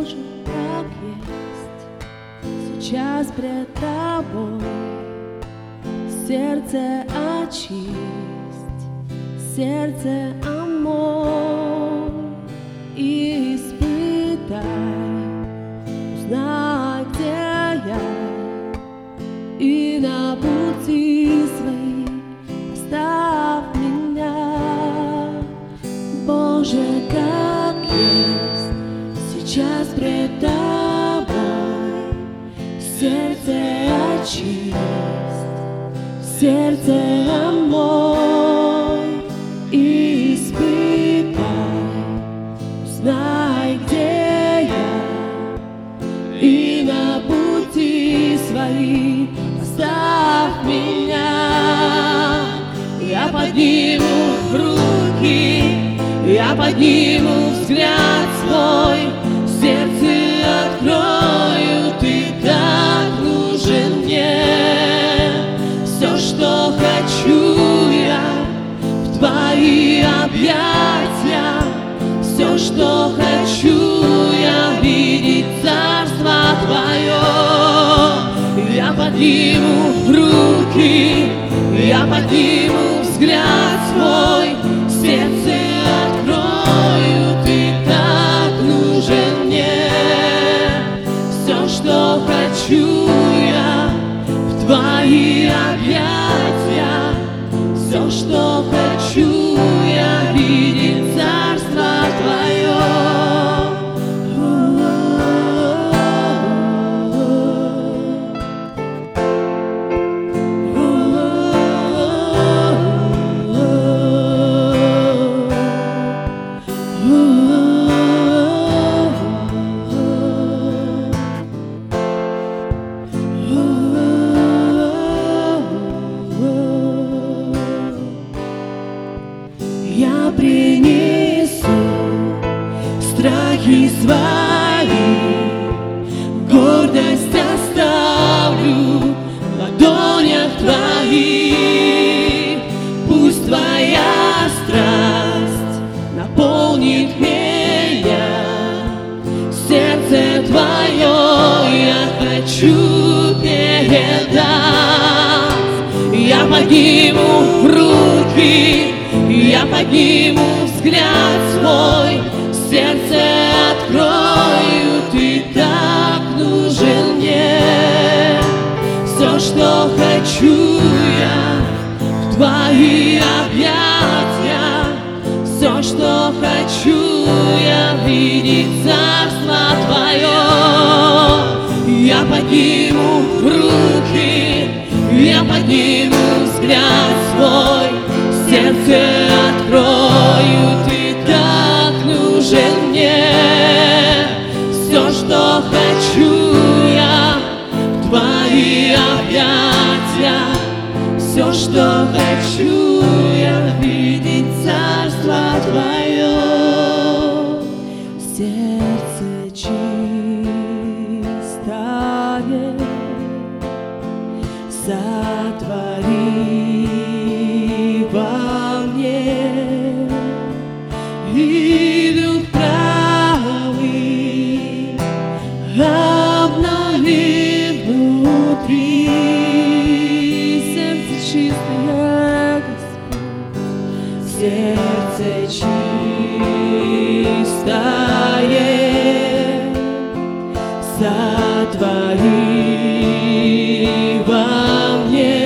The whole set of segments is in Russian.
скажу, как есть, сейчас пред тобой. Сердце очисть, сердце омой, и испытай, узнай, где я, и на пути свои поставь меня. Боже, как есть, сейчас пред тобой. Сердце очисть, сердце омой, и испытай, узнай, где я, и на пути свои поставь меня. Я подниму руки, я подниму взгляд свой, сердце открою, ты так нужен мне. Все, что хочу я, в твои объятия. Все, что хочу я, видеть царство твое. Я подниму руки, я подниму взгляд свой, сердце открою, ты так нужен мне. Все, что хочу я, в твои объятия. Все, что хочу я, видеть царство твое. Я принесу страхи свои, гордость оставлю в ладонях твоих. Пусть твоя страсть наполнит меня, сердце твое я хочу передать. Я подниму руки, я подниму взгляд свой, сердце открою, ты так нужен мне. Все, что хочу я, в твои объятия. Все, что хочу я, видеть царство твое. Я подниму руки, я подниму взгляд свой, сердце открою, ты так нужен мне. Все, что хочу я, в твои объятия. Все, что хочу я, видеть царство твое. Сердце чистое сотвори во мне, и дух правый обнови внутри. Сердце чистое, Господь, сердце чистое сотвори во мне,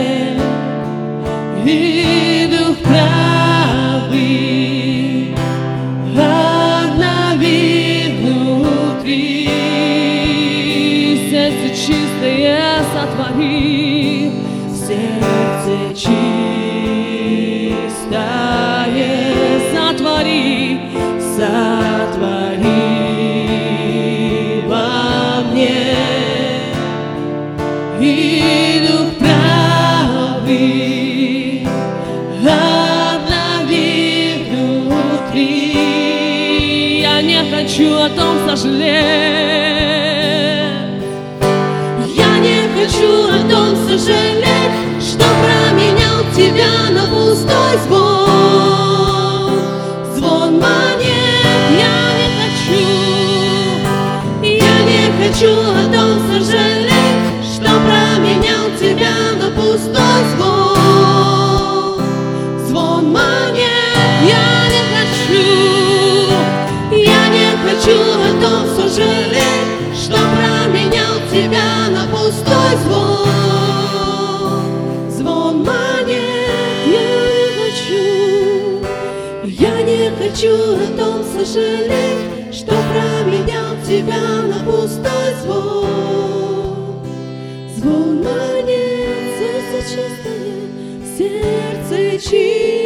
и дух правый обнови внутри. Сердце чистое сотвори, сердце чистое сотвори, сотвори во мне, и дух правый обнови внутри. Я не хочу о том сожалеть, я не хочу о том сожалеть, что променял тебя на пустой звон. Звон монет я не хочу, сожалеть, что променял тебя на пустой звон. Звон монет. Я не хочу о том сожалеть, что променял тебя на пустой звон. Звон монет. Сердце чистое, сердце чистое.